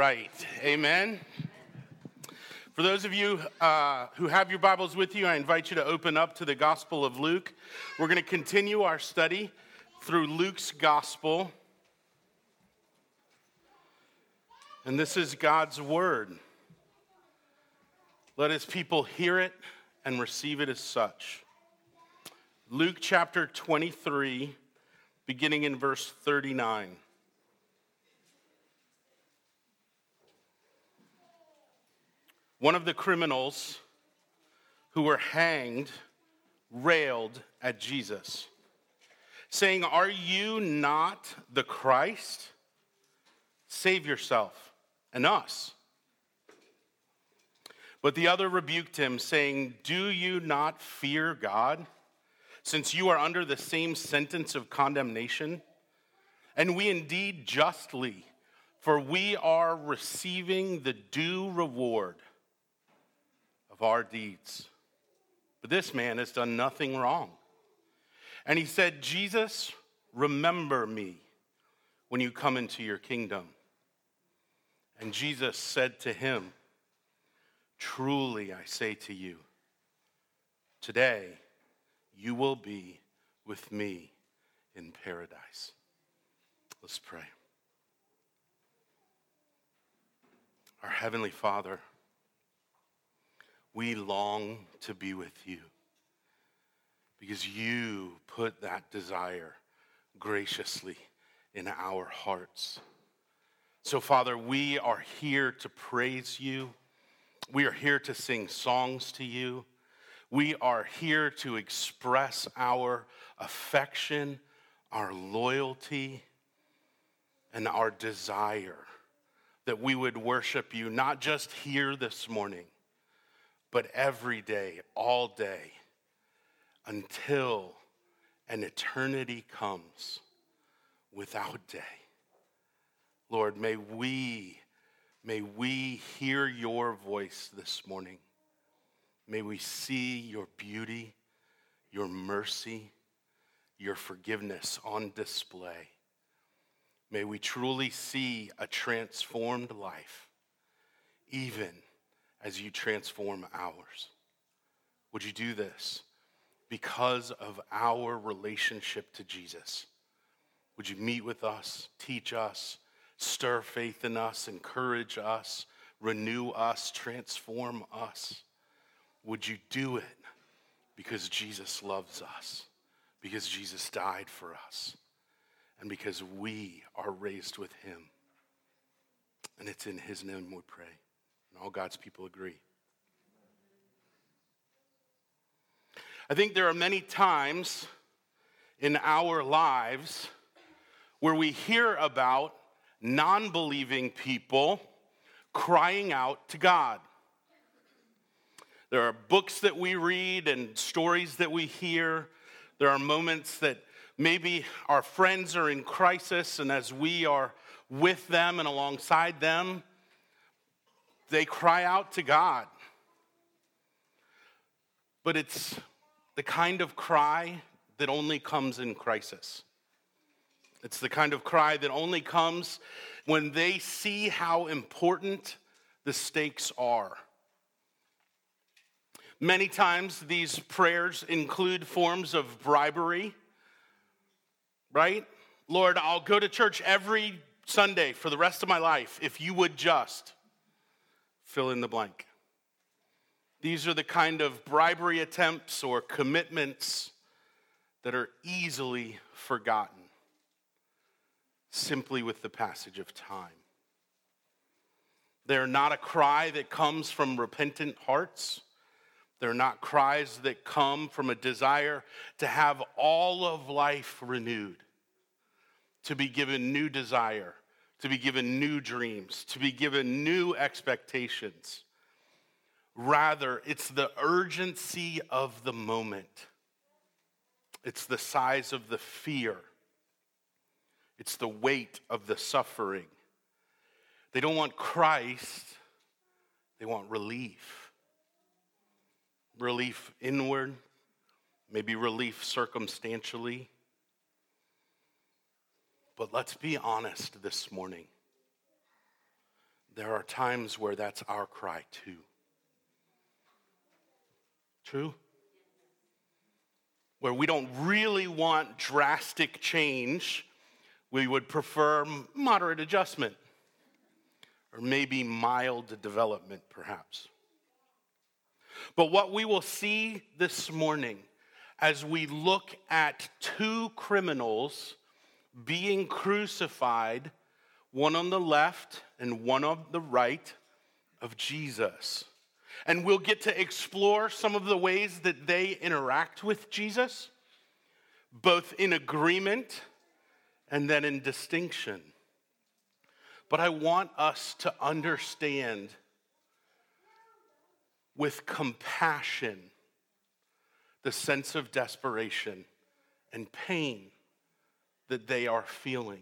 right. Amen. For those of you who have your Bibles with you, I invite you to open up to the Gospel of Luke. We're going to continue our study through Luke's Gospel. And this is God's Word. Let His people hear it and receive it as such. Luke chapter 23, beginning in verse 39. One of the criminals who were hanged railed at Jesus, saying, "Are you not the Christ? Save yourself and us." But the other rebuked him, saying, "Do you not fear God, since you are under the same sentence of condemnation? And we indeed justly, for we are receiving the due reward of our deeds. But this man has done nothing wrong." And he said, "Jesus, remember me when you come into your kingdom." And Jesus said to him, "Truly I say to you, today you will be with me in paradise." Let's pray. Our Heavenly Father, we long to be with you because you put that desire graciously in our hearts. So, Father, we are here to praise you. We are here to sing songs to you. We are here to express our affection, our loyalty, and our desire that we would worship you, not just here this morning, but every day, all day, until an eternity comes without day. Lord, may we hear your voice this morning. May we see your beauty, your mercy, your forgiveness on display. May we truly see a transformed life, even as you transform ours. Would you do this because of our relationship to Jesus? Would you meet with us, teach us, stir faith in us, encourage us, renew us, transform us? Would you do it because Jesus loves us, because Jesus died for us, and because we are raised with him? And it's in his name we pray. And all God's people agree. I think there are many times in our lives where we hear about non-believing people crying out to God. There are books that we read and stories that we hear. There are moments that maybe our friends are in crisis, and as we are with them and alongside them, they cry out to God. But it's the kind of cry that only comes in crisis. It's the kind of cry that only comes when they see how important the stakes are. Many times these prayers include forms of bribery, right? Lord, I'll go to church every Sunday for the rest of my life if you would just fill in the blank. These are the kind of bribery attempts or commitments that are easily forgotten simply with the passage of time. They're not a cry that comes from repentant hearts. They're not cries that come from a desire to have all of life renewed, to be given new desire, to be given new dreams, to be given new expectations. Rather, it's the urgency of the moment. It's the size of the fear. It's the weight of the suffering. They don't want Christ, they want relief. Relief inward, maybe relief circumstantially. But let's be honest this morning. there are times where that's our cry too. True? Where we don't really want drastic change, we would prefer moderate adjustment, or maybe mild development, perhaps. But what we will see this morning as we look at two criminals being crucified, one on the left and one on the right of Jesus. And we'll get to explore some of the ways that they interact with Jesus, both in agreement and then in distinction. But I want us to understand with compassion the sense of desperation and pain that they are feeling.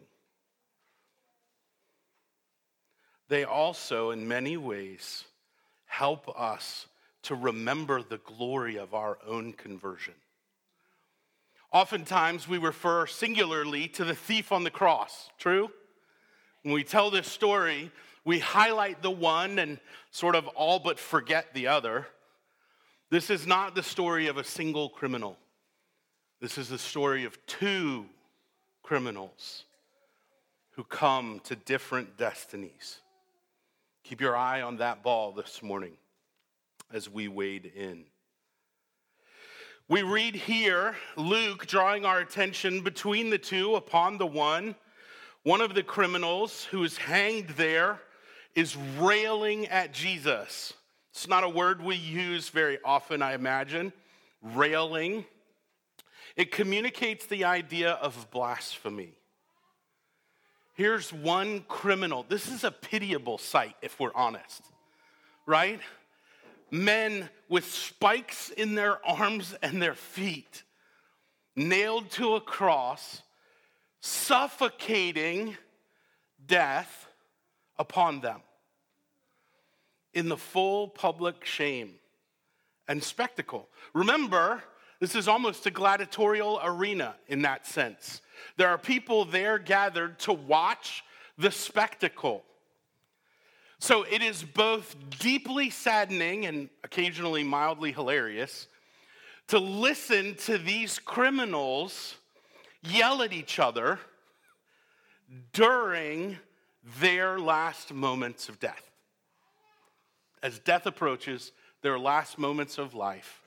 They also, in many ways, help us to remember the glory of our own conversion. Oftentimes, we refer singularly to the thief on the cross. True? When we tell this story, we highlight the one and sort of all but forget the other. This is not the story of a single criminal. This is the story of two criminals who come to different destinies. Keep your eye on that ball this morning as we wade in. We read here Luke drawing our attention between the two upon the one. One of the criminals who is hanged there is railing at Jesus. It's not a word we use very often, I imagine. Railing. It communicates the idea of blasphemy. Here's one criminal. This is a pitiable sight, if we're honest, right? Men with spikes in their arms and their feet, nailed to a cross, suffocating death upon them in the full public shame and spectacle. Remember, this is almost a gladiatorial arena in that sense. There are people there gathered to watch the spectacle. So it is both deeply saddening and occasionally mildly hilarious to listen to these criminals yell at each other during their last moments of death. As death approaches their last moments of life.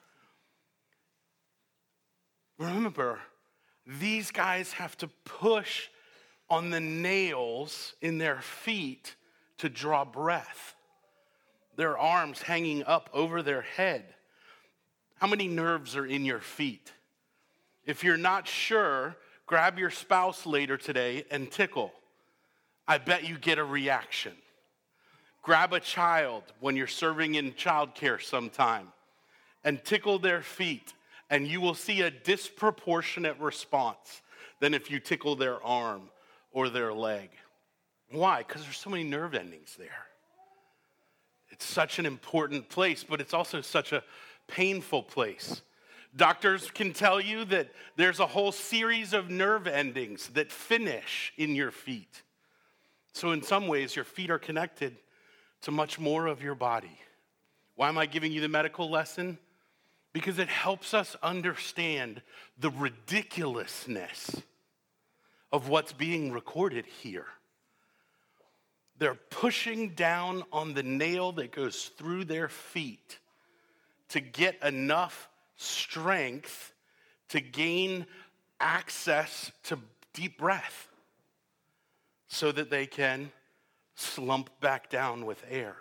Remember, these guys have to push on the nails in their feet to draw breath. Their arms hanging up over their head. How many nerves are in your feet? If you're not sure, grab your spouse later today and tickle. I bet you get a reaction. Grab a child when you're serving in childcare sometime and tickle their feet, and you will see a disproportionate response than if you tickle their arm or their leg. Why? Because there's so many nerve endings there. It's such an important place, but it's also such a painful place. Doctors can tell you that there's a whole series of nerve endings that finish in your feet. So in some ways, your feet are connected to much more of your body. Why am I giving you the medical lesson? Because it helps us understand the ridiculousness of what's being recorded here. They're pushing down on the nail that goes through their feet to get enough strength to gain access to deep breath so that they can slump back down with air.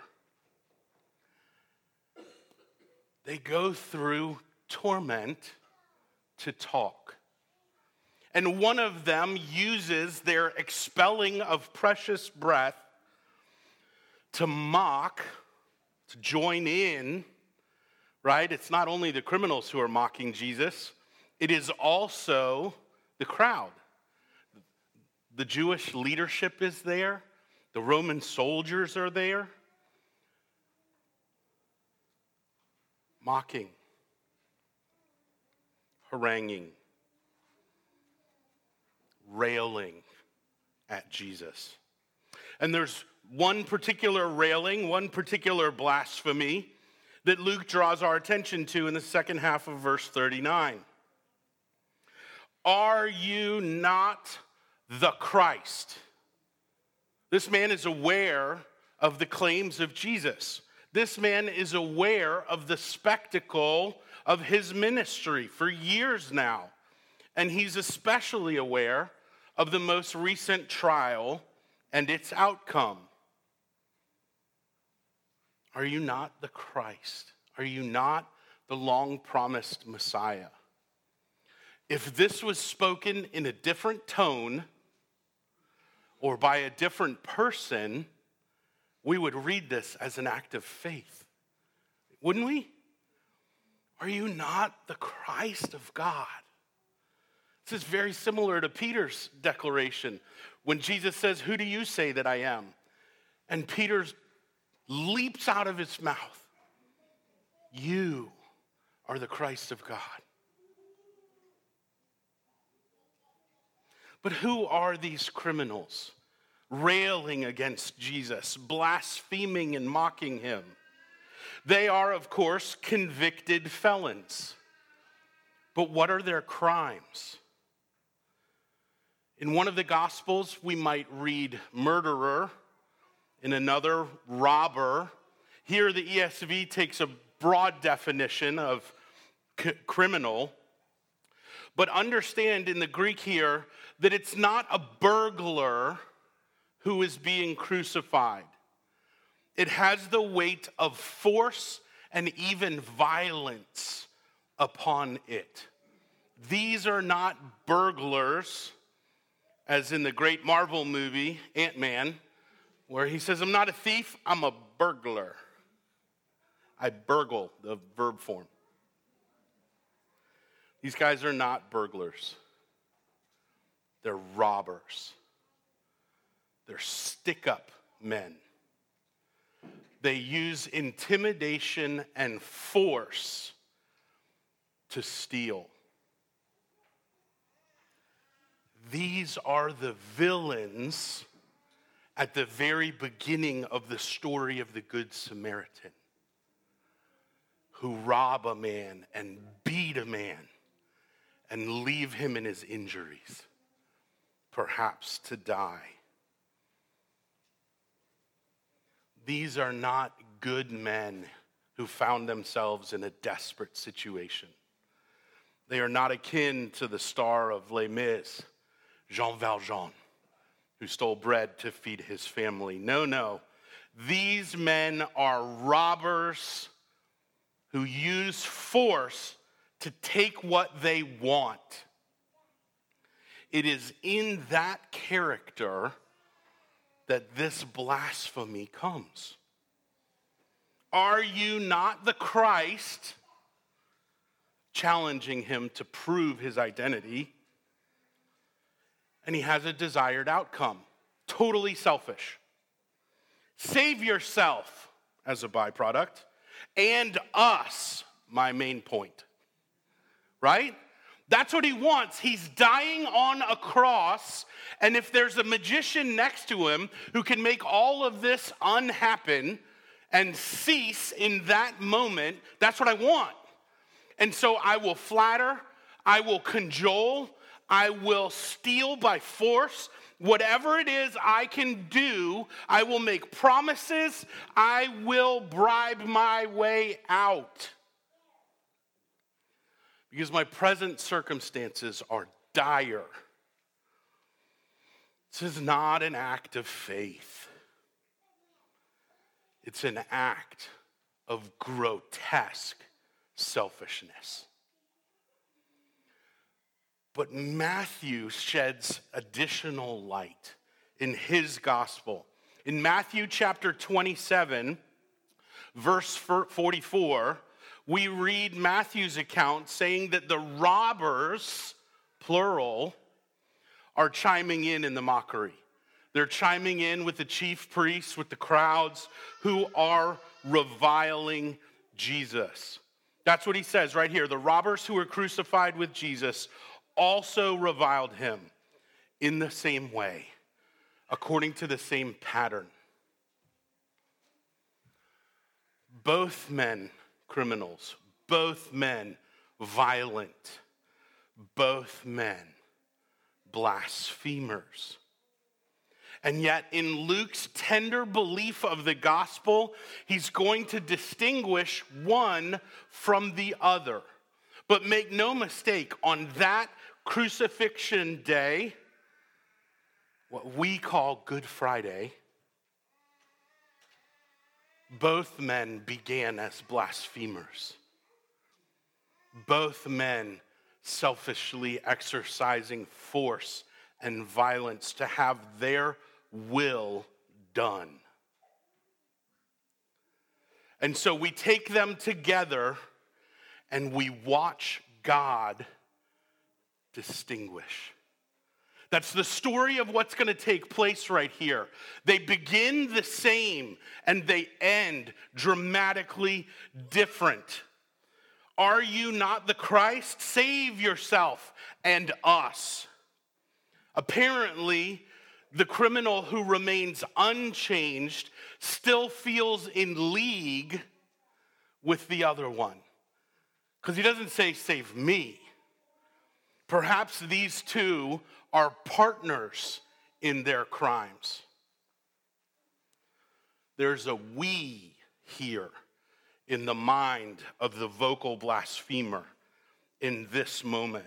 They go through torment to talk. And one of them uses their expelling of precious breath to mock, to join in, right? It's not only the criminals who are mocking Jesus, it is also the crowd. The Jewish leadership is there. The Roman soldiers are there. Mocking, haranguing, railing at Jesus. And there's one particular railing, one particular blasphemy that Luke draws our attention to in the second half of verse 39. Are you not the Christ? This man is aware of the claims of Jesus. This man is aware of the spectacle of his ministry for years now. And he's especially aware of the most recent trial and its outcome. Are you not the Christ? Are you not the long-promised Messiah? If this was spoken in a different tone or by a different person, we would read this as an act of faith, wouldn't we? Are you not the Christ of God? This is very similar to Peter's declaration when Jesus says, "Who do you say that I am?" And Peter leaps out of his mouth, "You are the Christ of God." But who are these criminals railing against Jesus, blaspheming and mocking him? They are, of course, convicted felons. But what are their crimes? In one of the Gospels, we might read murderer. In another, robber. Here, the ESV takes a broad definition of criminal. But understand in the Greek here that it's not a burglar who is being crucified. It has the weight of force and even violence upon it. These are not burglars, as in the great Marvel movie, Ant-Man, where he says, "I'm not a thief, I'm a burglar." I burgle, the verb form. These guys are not burglars. They're robbers. They're stick-up men. They use intimidation and force to steal. These are the villains at the very beginning of the story of the Good Samaritan, who rob a man and beat a man and leave him in his injuries, perhaps to die. These are not good men who found themselves in a desperate situation. They are not akin to the star of Les Mis, Jean Valjean, who stole bread to feed his family. No. These men are robbers who use force to take what they want. It is in that character that this blasphemy comes. Are you not the Christ? Challenging him to prove his identity. And he has a desired outcome. Totally selfish. Save yourself as a byproduct, and us, my main point. Right? That's what he wants. He's dying on a cross, and if there's a magician next to him who can make all of this unhappen and cease in that moment, that's what I want. And so I will flatter, I will cajole, I will steal by force. Whatever it is I can do, I will make promises, I will bribe my way out. Because my present circumstances are dire. This is not an act of faith. It's an act of grotesque selfishness. But Matthew sheds additional light in his gospel. In Matthew chapter 27, verse 44, we read Matthew's account saying that the robbers, plural, are chiming in the mockery. They're chiming in with the chief priests, with the crowds who are reviling Jesus. That's what he says right here. The robbers who were crucified with Jesus also reviled him in the same way, according to the same pattern. Both men criminals, both men violent, both men blasphemers. And yet, in Luke's tender belief of the gospel, he's going to distinguish one from the other. But make no mistake, on that crucifixion day, what we call Good Friday, both men began as blasphemers. Both men selfishly exercising force and violence to have their will done. And so we take them together and we watch God distinguish. That's the story of what's going to take place right here. They begin the same and they end dramatically different. Are you not the Christ? Save yourself and us. Apparently, the criminal who remains unchanged still feels in league with the other one. Because he doesn't say, save me. Perhaps these two are partners in their crimes. There's a we here in the mind of the vocal blasphemer in this moment.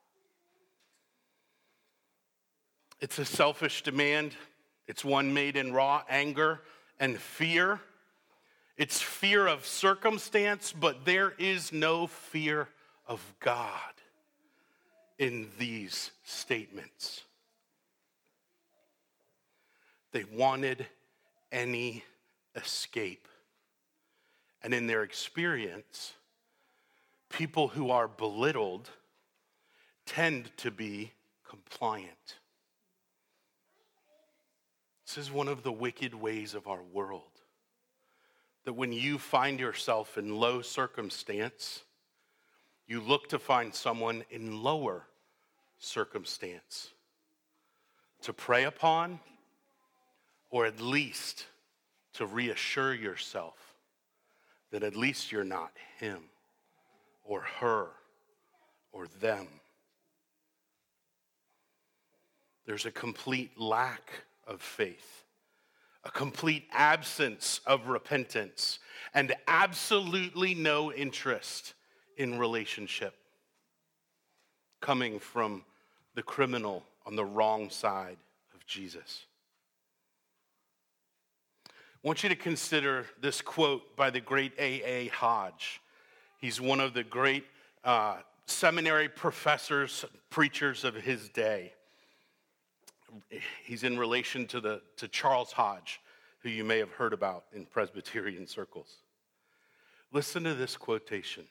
It's a selfish demand. It's one made in raw anger and fear. It's fear of circumstance, but there is no fear of God in these statements. They wanted any escape. And in their experience, people who are belittled tend to be compliant. This is one of the wicked ways of our world. That when you find yourself in low circumstance, you look to find someone in lower circumstance to prey upon, or at least to reassure yourself that at least you're not him or her or them. There's a complete lack of faith, a complete absence of repentance, and absolutely no interest in relationship coming from the criminal on the wrong side of Jesus. I want you to consider this quote by the great A.A. Hodge. He's one of the great seminary professors, preachers of his day. He's in relation to Charles Hodge, who you may have heard about in Presbyterian circles. Listen to this quotation.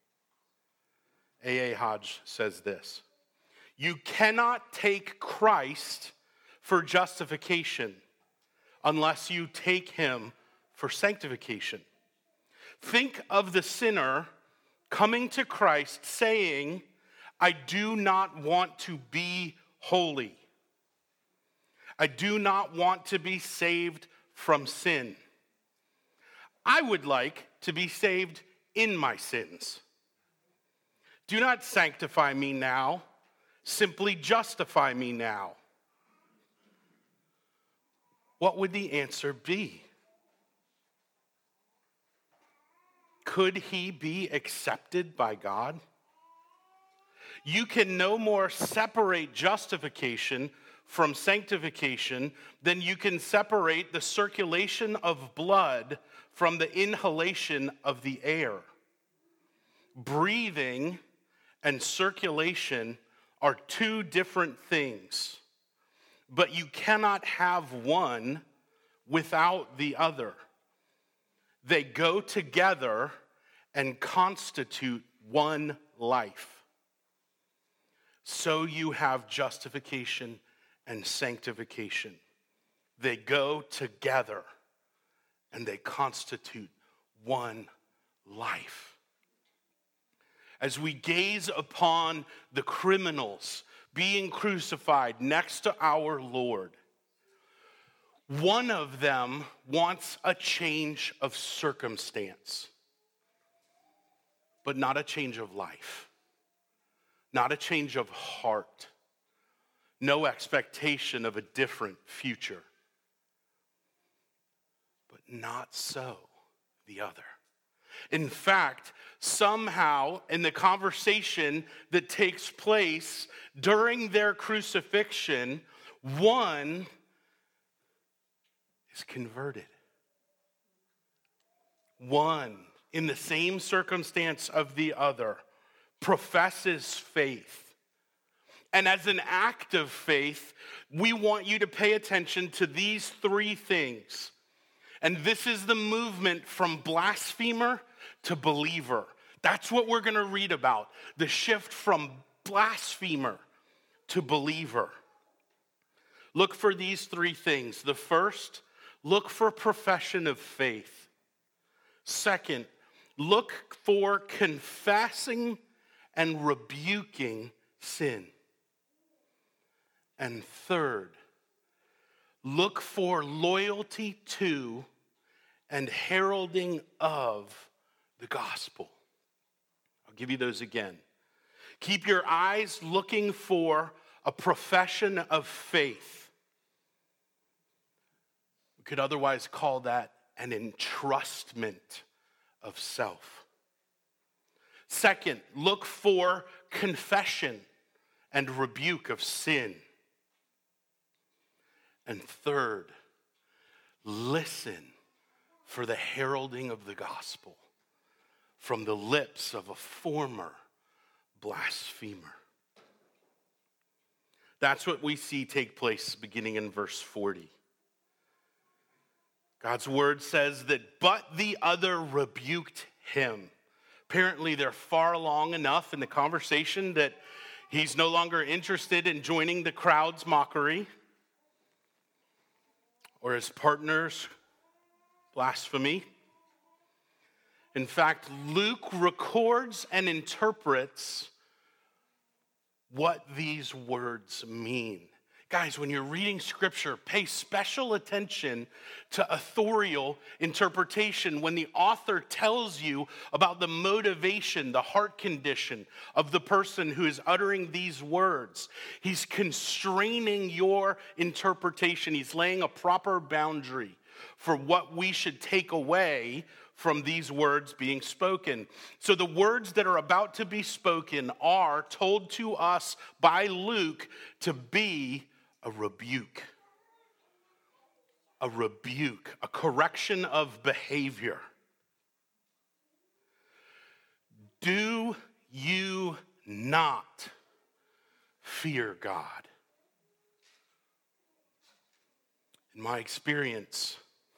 A.A. Hodge says this: "You cannot take Christ for justification unless you take him for sanctification. Think of the sinner coming to Christ saying, 'I do not want to be holy. I do not want to be saved from sin. I would like to be saved in my sins. Do not sanctify me now, simply justify me now.' What would the answer be? Could he be accepted by God? You can no more separate justification from sanctification than you can separate the circulation of blood from the inhalation of the air. Breathing and circulation are two different things, but you cannot have one without the other. They go together and constitute one life. So you have justification and sanctification. They go together and they constitute one life. As we gaze upon the criminals being crucified next to our Lord, One of them wants a change of circumstance, but not a change of life, not a change of heart, no expectation of a different future. But not so the other. In fact, somehow in the conversation that takes place during their crucifixion, one is converted. One, in the same circumstance of the other, professes faith. And as an act of faith, we want you to pay attention to these three things. And this is the movement from blasphemer to believer. That's what we're going to read about. The shift from blasphemer to believer. Look for these three things. The first, look for profession of faith. Second, look for confessing and rebuking sin. And third, look for loyalty to and heralding of the gospel. I'll give you those again. Keep your eyes looking for a profession of faith. We could otherwise call that an entrustment of self. Second, look for confession and rebuke of sin. And third, listen for the heralding of the gospel from the lips of a former blasphemer. That's what we see take place beginning in verse 40. God's word says that, but the other rebuked him. Apparently, they're far along enough in the conversation that he's no longer interested in joining the crowd's mockery or his partner's blasphemy. In fact, Luke records and interprets what these words mean. Guys, when you're reading scripture, pay special attention to authorial interpretation when the author tells you about the motivation, the heart condition of the person who is uttering these words. He's constraining your interpretation. He's laying a proper boundary for what we should take away from these words being spoken. So the words that are about to be spoken are told to us by Luke to be a rebuke, a correction of behavior. Do you not fear God? In my experience,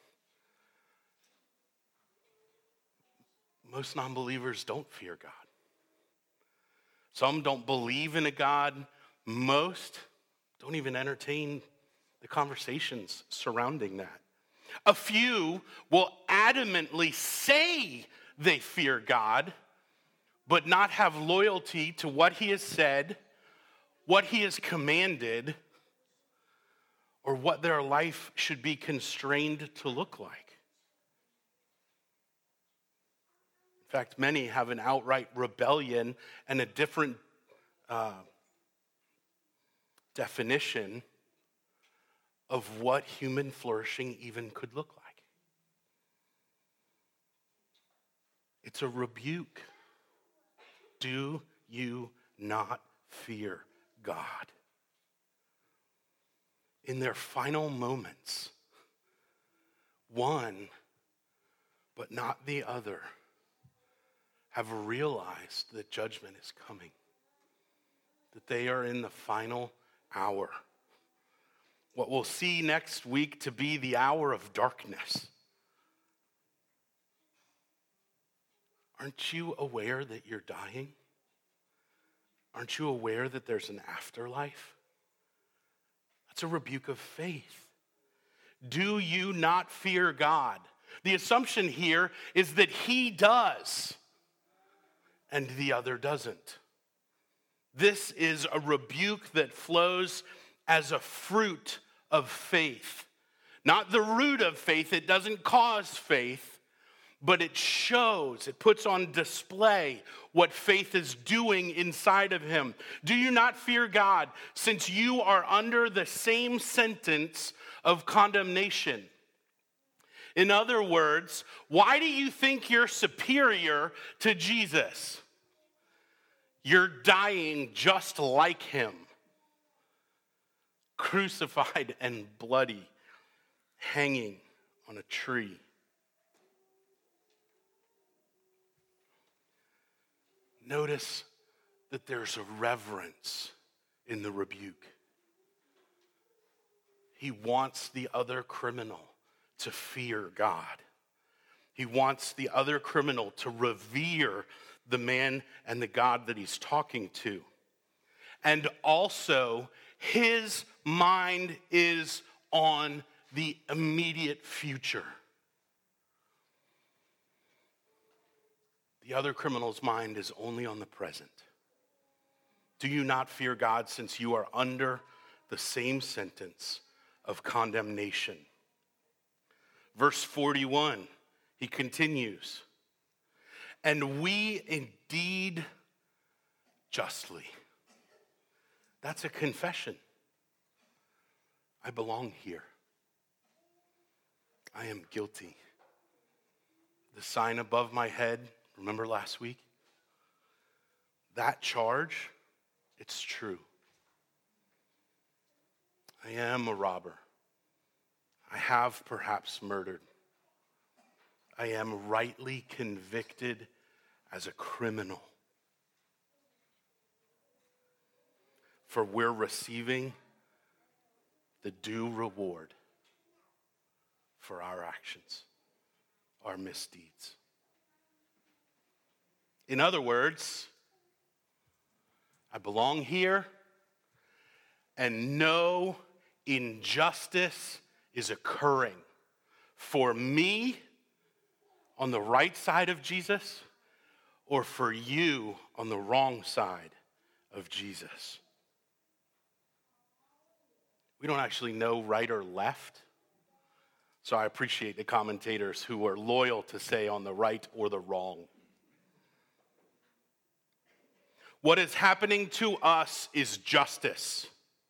most non-believers don't fear God. Some don't believe in a God. Most don't even entertain the conversations surrounding that. A few will adamantly say they fear God, but not have loyalty to what he has said, what he has commanded, or what their life should be constrained to look like. In fact, many have an outright rebellion and a different definition of what human flourishing even could look like. It's a rebuke. Do you not fear God? In their final moments, one, but not the other, have realized that judgment is coming, that they are in the final hour. What we'll see next week to be the hour of darkness. Aren't you aware that you're dying? Aren't you aware that there's an afterlife? That's a rebuke of faith. Do you not fear God? The assumption here is that he does and the other doesn't. This is a rebuke that flows as a fruit of faith, Not the root of faith. It doesn't cause faith, but it shows, it puts on display what faith is doing inside of him. Do you not fear God, since you are under the same sentence of condemnation? In other words, why do you think you're superior to Jesus? You're dying just like him, crucified and bloody, hanging on a tree. Notice that there's a reverence in the rebuke. He wants the other criminal to fear God. He wants the other criminal to revere the man and the God that he's talking to. And also, his mind is on the immediate future. The other criminal's mind is only on the present. Do you not fear God, since you are under the same sentence of condemnation? Verse 41, he continues, and we indeed justly. That's a confession. I belong here. I am guilty. The sign above my head, remember last week? That charge, it's true. I am a robber. I have perhaps murdered. I am rightly convicted as a criminal. For we're receiving the due reward for our actions, our misdeeds. In other words, I belong here, and no injustice is occurring for me on the right side of Jesus or for you on the wrong side of Jesus. We don't actually know right or left, so I appreciate the commentators who are loyal to say on the right or the wrong. What is happening to us is justice.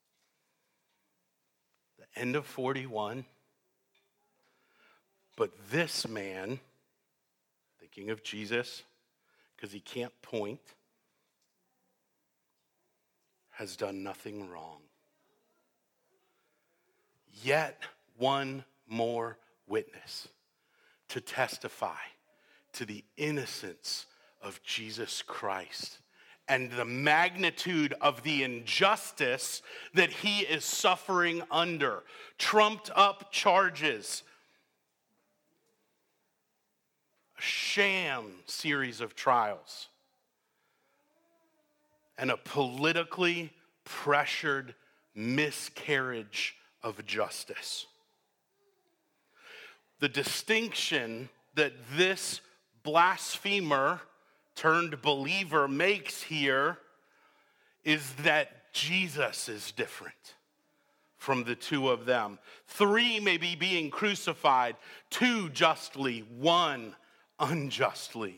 The end of 41. But this man, thinking of Jesus, because he can't point, has done nothing wrong. Yet one more witness to testify to the innocence of Jesus Christ and the magnitude of the injustice that he is suffering under. Trumped up charges. A sham series of trials. And a politically pressured miscarriage of justice. The distinction that this blasphemer turned believer makes here is that Jesus is different from the two of them. 3 may be being crucified, 2 justly, 1 unjustly.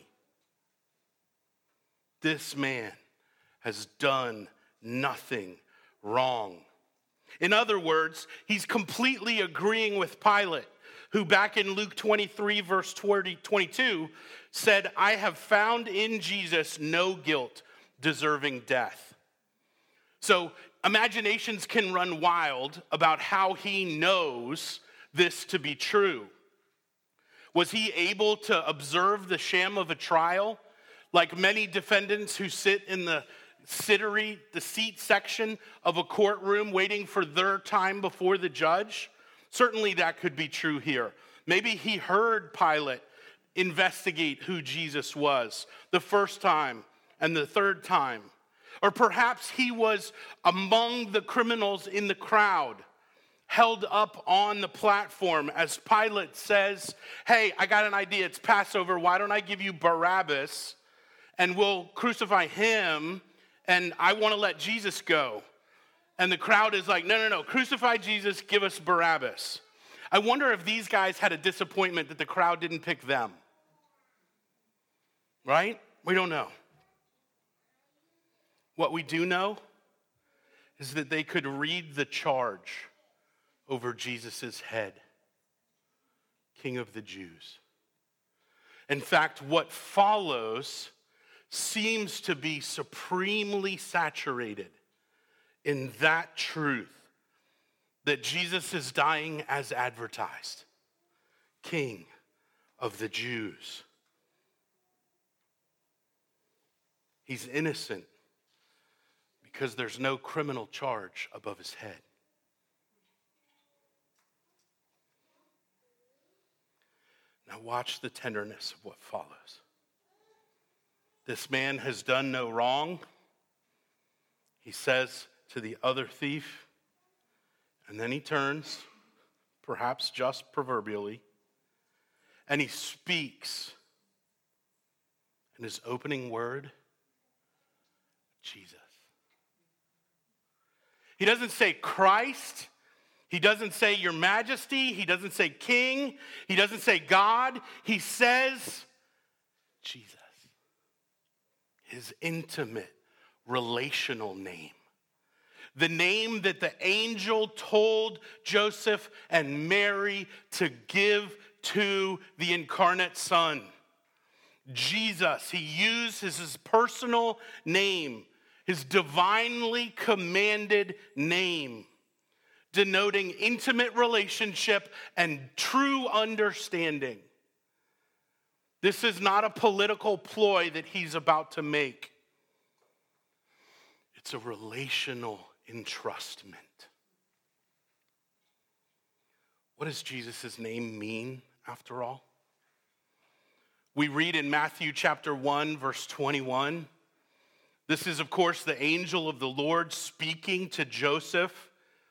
This man has done nothing wrong. In other words, he's completely agreeing with Pilate, who back in Luke 23, verse 22, said, I have found in Jesus no guilt deserving death. So imaginations can run wild about how he knows this to be true. Was he able to observe the sham of a trial, like many defendants who sit in the seat section of a courtroom waiting for their time before the judge? Certainly that could be true here. Maybe he heard Pilate investigate who Jesus was the first time and the third time. Or perhaps he was among the criminals in the crowd, held up on the platform as Pilate says, hey, I got an idea, it's Passover, why don't I give you Barabbas and we'll crucify him and I want to let Jesus go. And the crowd is like, no, crucify Jesus, give us Barabbas. I wonder if these guys had a disappointment that the crowd didn't pick them. Right? We don't know. What we do know is that they could read the charge over Jesus' head, King of the Jews. In fact, what follows seems to be supremely saturated in that truth that Jesus is dying as advertised, King of the Jews. He's innocent because there's no criminal charge above his head. Now watch the tenderness of what follows. This man has done no wrong, he says to the other thief, and then he turns, perhaps just proverbially, and he speaks. And his opening word, Jesus. He doesn't say Christ. He doesn't say your majesty. He doesn't say king. He doesn't say God. He says Jesus. His intimate, relational name. The name that the angel told Joseph and Mary to give to the incarnate Son. Jesus. He used his personal name, his divinely commanded name, denoting intimate relationship and true understanding. This is not a political ploy that he's about to make. It's a relational entrustment. What does Jesus' name mean, after all? We read in Matthew chapter 1, verse 21. This is, of course, the angel of the Lord speaking to Joseph.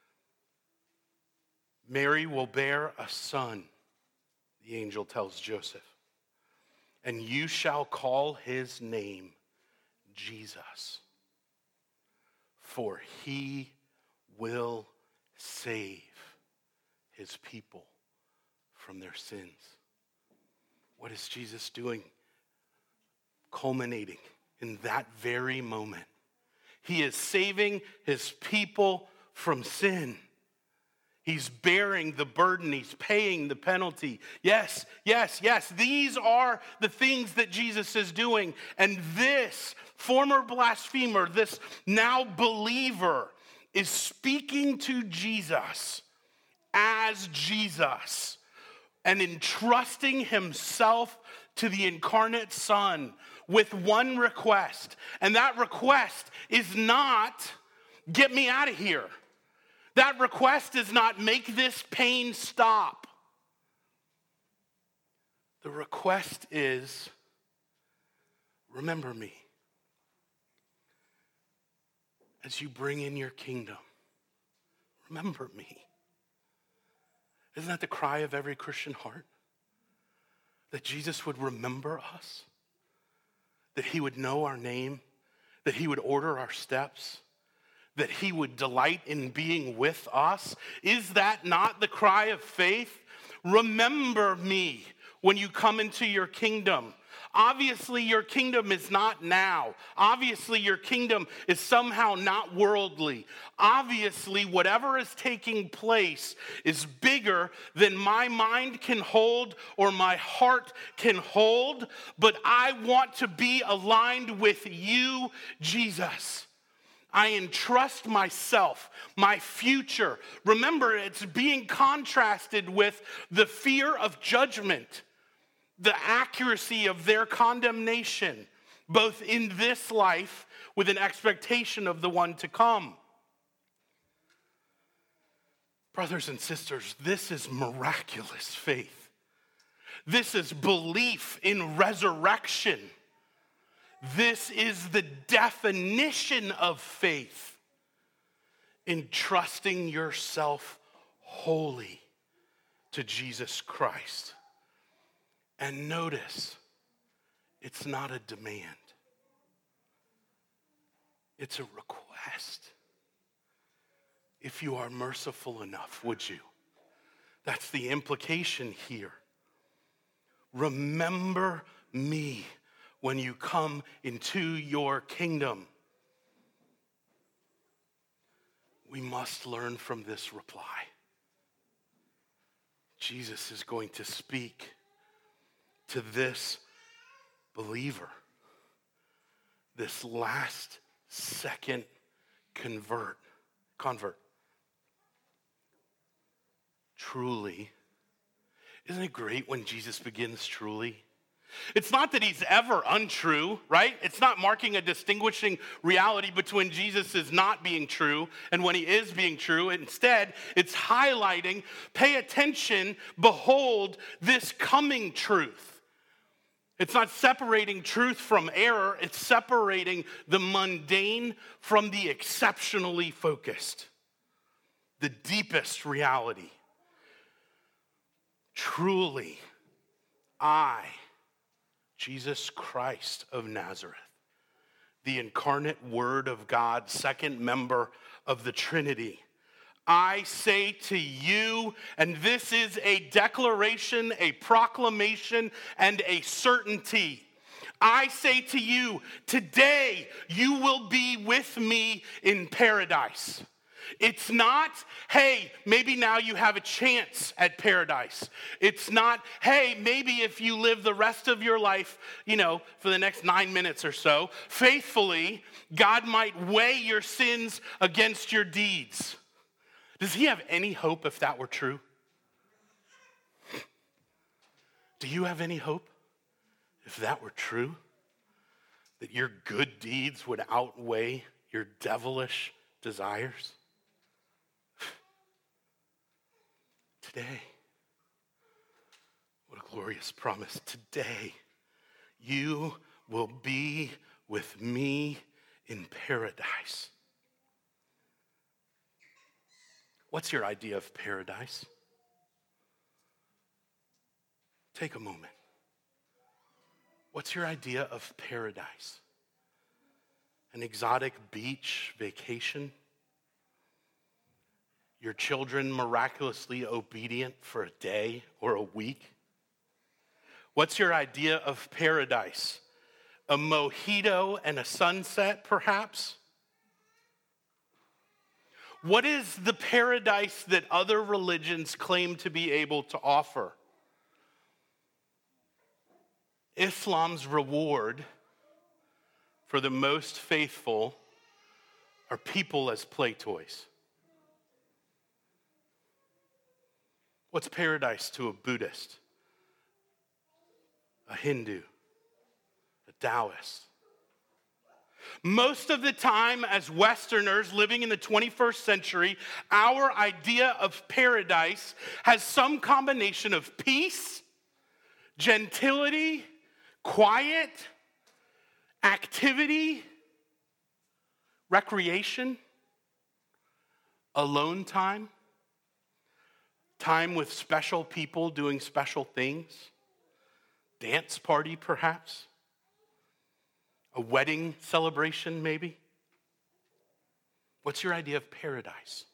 Mary will bear a son, the angel tells Joseph, and you shall call his name Jesus, for he will save his people from their sins. What is Jesus doing? Culminating in that very moment. He is saving his people from sin. He's bearing the burden. He's paying the penalty. Yes, yes, yes. These are the things that Jesus is doing. And this former blasphemer, this now believer, is speaking to Jesus as Jesus and entrusting himself to the incarnate Son with one request. And that request is not, get me out of here. That request is not, make this pain stop. The request is, remember me as you bring in your kingdom. Remember me. Isn't that the cry of every Christian heart? That Jesus would remember us, that he would know our name, that he would order our steps, that he would delight in being with us. Is that not the cry of faith? Remember me when you come into your kingdom. Obviously, your kingdom is not now. Obviously, your kingdom is somehow not worldly. Obviously, whatever is taking place is bigger than my mind can hold or my heart can hold. But I want to be aligned with you, Jesus. I entrust myself, my future. Remember, it's being contrasted with the fear of judgment, the accuracy of their condemnation, both in this life with an expectation of the one to come. Brothers and sisters, this is miraculous faith. This is belief in resurrection. This is the definition of faith, entrusting yourself wholly to Jesus Christ. And notice, it's not a demand. It's a request. If you are merciful enough, would you, That's the implication here. Remember me when you come into your kingdom. We must learn from this reply. Jesus is going to speak to this believer, this last second convert. Truly. Isn't it great when Jesus begins truly? It's not that he's ever untrue, right? It's not marking a distinguishing reality between Jesus is not being true and when he is being true. Instead, it's highlighting, pay attention, behold this coming truth. It's not separating truth from error. It's separating the mundane from the exceptionally focused. The deepest reality. Truly, I, Jesus Christ of Nazareth, the incarnate Word of God, second member of the Trinity, I say to you, and this is a declaration, a proclamation, and a certainty. I say to you, today you will be with me in paradise. It's not, hey, maybe now you have a chance at paradise. It's not, hey, maybe if you live the rest of your life, for the next 9 minutes or so, faithfully, God might weigh your sins against your deeds. Does he have any hope if that were true? Do you have any hope if that were true? That your good deeds would outweigh your devilish desires? Today, what a glorious promise. Today, you will be with me in paradise. What's your idea of paradise? Take a moment. What's your idea of paradise? An exotic beach vacation? Your children miraculously obedient for a day or a week? What's your idea of paradise? A mojito and a sunset, perhaps? What is the paradise that other religions claim to be able to offer? Islam's reward for the most faithful are people as play toys. What's paradise to a Buddhist, a Hindu, a Taoist? Most of the time, as Westerners living in the 21st century, our idea of paradise has some combination of peace, gentility, quiet, activity, recreation, alone time, time with special people doing special things, dance party perhaps, a wedding celebration maybe. What's your idea of paradise?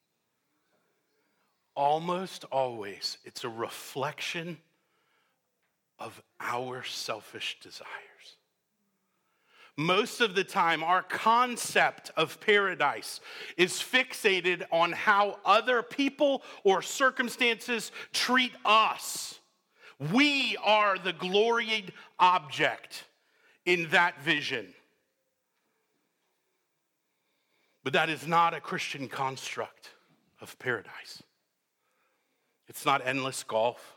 Almost always, it's a reflection of our selfish desires. Most of the time, our concept of paradise is fixated on how other people or circumstances treat us. We are the gloried object in that vision. But that is not a Christian construct of paradise. It's not endless golf.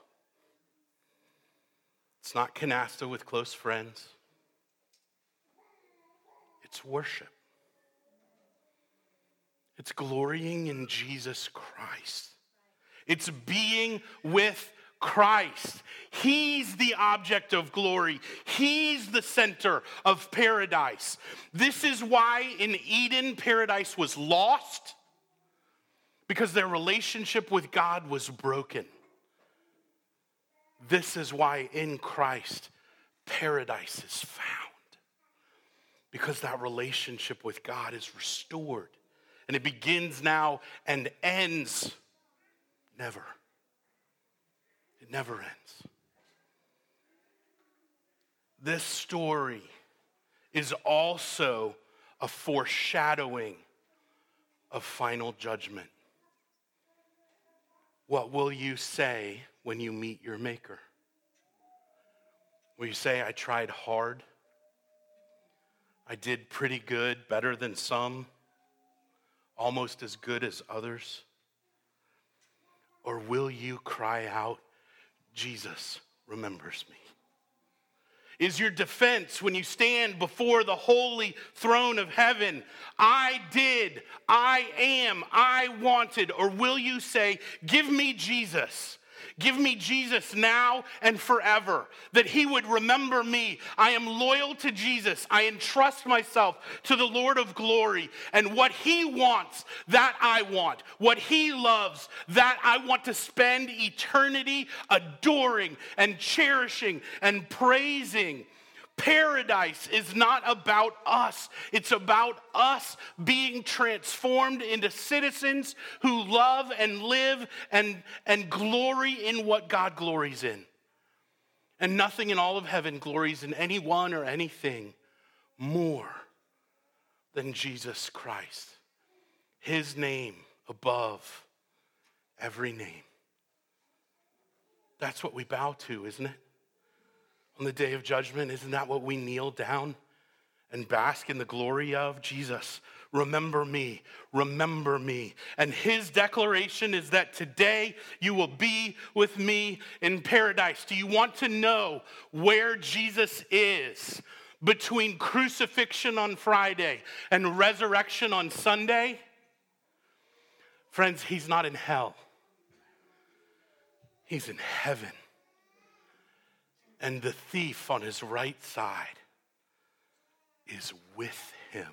It's not canasta with close friends. It's worship. It's glorying in Jesus Christ. It's being with Christ. He's the object of glory. He's the center of paradise. This is why in Eden, paradise was lost, because their relationship with God was broken. This is why in Christ, paradise is found, because that relationship with God is restored. And it begins now and ends never. It never ends. This story is also a foreshadowing of final judgment. What will you say when you meet your Maker? Will you say, I tried hard? I did pretty good, better than some, almost as good as others? Or will you cry out, Jesus remembers me? Is your defense when you stand before the holy throne of heaven, I did, I am, I wanted? Or will you say, give me Jesus? Give me Jesus now and forever, that he would remember me. I am loyal to Jesus. I entrust myself to the Lord of glory. And what he wants, that I want. What he loves, that I want to spend eternity adoring and cherishing and praising. Paradise is not about us. It's about us being transformed into citizens who love and live and glory in what God glories in. And nothing in all of heaven glories in anyone or anything more than Jesus Christ. His name above every name. That's what we bow to, isn't it? On the day of judgment, isn't that what we kneel down and bask in the glory of? Jesus, remember me, remember me. And his declaration is that today you will be with me in paradise. Do you want to know where Jesus is between crucifixion on Friday and resurrection on Sunday? Friends, he's not in hell. He's in heaven. And the thief on his right side is with him.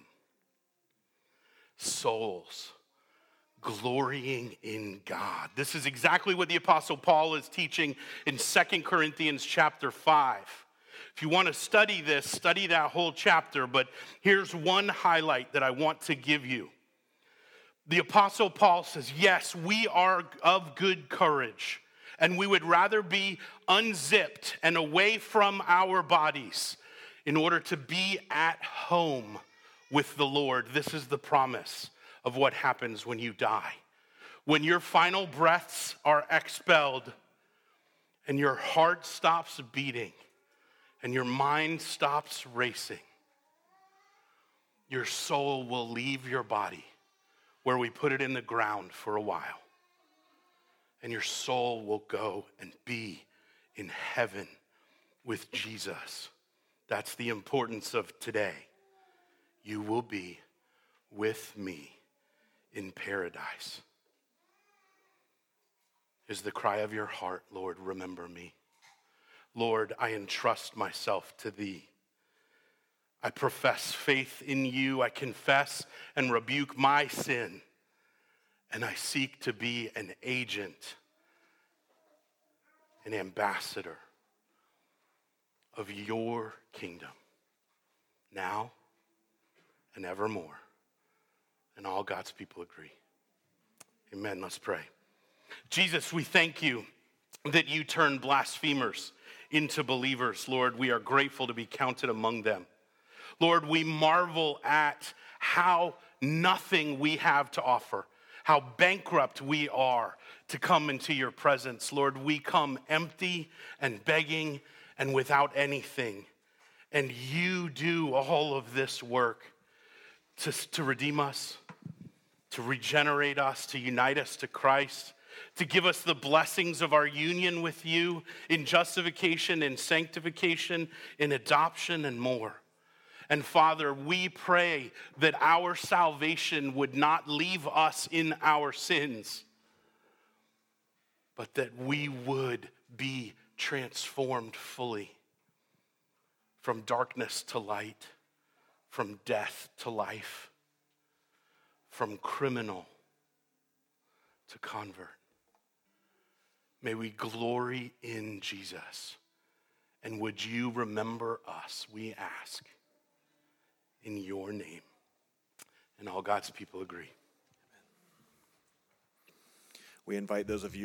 Souls glorying in God. This is exactly what the Apostle Paul is teaching in 2 Corinthians chapter 5. If you want to study this, study that whole chapter, but here's one highlight that I want to give you. The Apostle Paul says, yes, we are of good courage, and we would rather be unzipped and away from our bodies in order to be at home with the Lord. This is the promise of what happens when you die. When your final breaths are expelled and your heart stops beating and your mind stops racing, your soul will leave your body where we put it in the ground for a while. And your soul will go and be in heaven with Jesus. That's the importance of today. You will be with me in paradise. Is the cry of your heart, Lord, remember me. Lord, I entrust myself to thee. I profess faith in you. I confess and rebuke my sin. And I seek to be an agent, an ambassador of your kingdom, now and evermore. And all God's people agree. Amen. Let's pray. Jesus, we thank you that you turn blasphemers into believers. Lord, we are grateful to be counted among them. Lord, we marvel at how nothing we have to offer, how bankrupt we are to come into your presence. Lord, we come empty and begging and without anything. And you do all of this work to redeem us, to regenerate us, to unite us to Christ, to give us the blessings of our union with you in justification, in sanctification, in adoption, and more. And Father, we pray that our salvation would not leave us in our sins, but that we would be transformed fully from darkness to light, from death to life, from criminal to convert. May we glory in Jesus. And would you remember us, we ask, in your name. And all God's people agree. We invite those of you